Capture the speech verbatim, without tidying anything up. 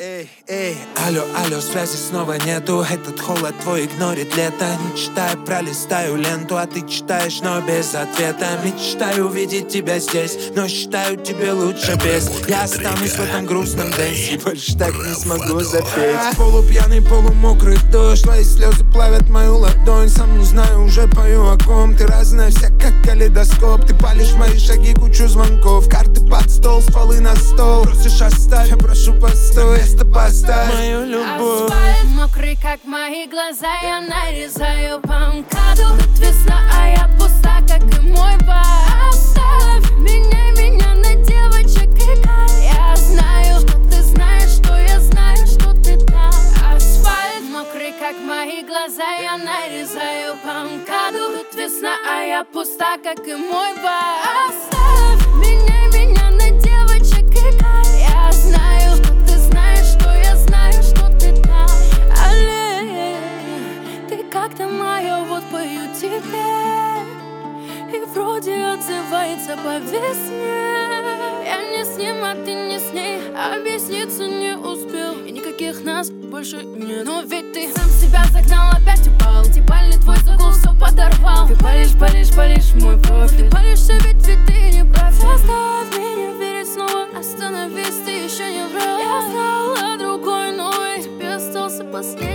Эй, эй, алло, алло, связи снова нету. Этот холод твой игнорит лето. Не читая, пролистаю ленту, а ты читаешь, но без ответа. Мечтаю увидеть тебя здесь, но считаю, тебе лучше без. Я останусь в этом грустном дэнсе, больше так не смогу запеть. Полупьяный, полумокрый дождь, твои слезы плавят мою ладонь. Сам не знаю, уже пою о ком. Ты разная вся, как калейдоскоп. Ты палишь мои шаги, кучу звонков. Карты под стол, стволы на стол. Просишь оставь, я прошу постой. Место поставь мою любовь. Асфальт мокрый, как мои глаза. Я нарезаю по МКАДу. Тут весна, а я пуста, как и мой бар. Оставь меня, меня на девочек играй. Я знаю, что ты знаешь, что я знаю, что ты там. Асфальт мокрый, как мои глаза. Я нарезаю по МКАДу. Тут весна, а я пуста, как и мой бар. Оставь меня, меня на девочек играй. Я знаю, что ты знаешь, что я знаю, что ты там. Алле, ты как-то моя, вот пою тебе. И вроде отзывается по весне. Я не с ним, а ты не с ней. Объясниться не успел, и никаких нас больше нет. Но ведь ты сам себя загнал, опять упал. Дебальный твой загул все подорвал. Ты палишь, палишь, палишь мой профиль. Ты палишься, ведь, ведь ты не прав. Заставь меня верить снова. Остановись, ты еще не врал. Я знала другой, но тебе остался последний.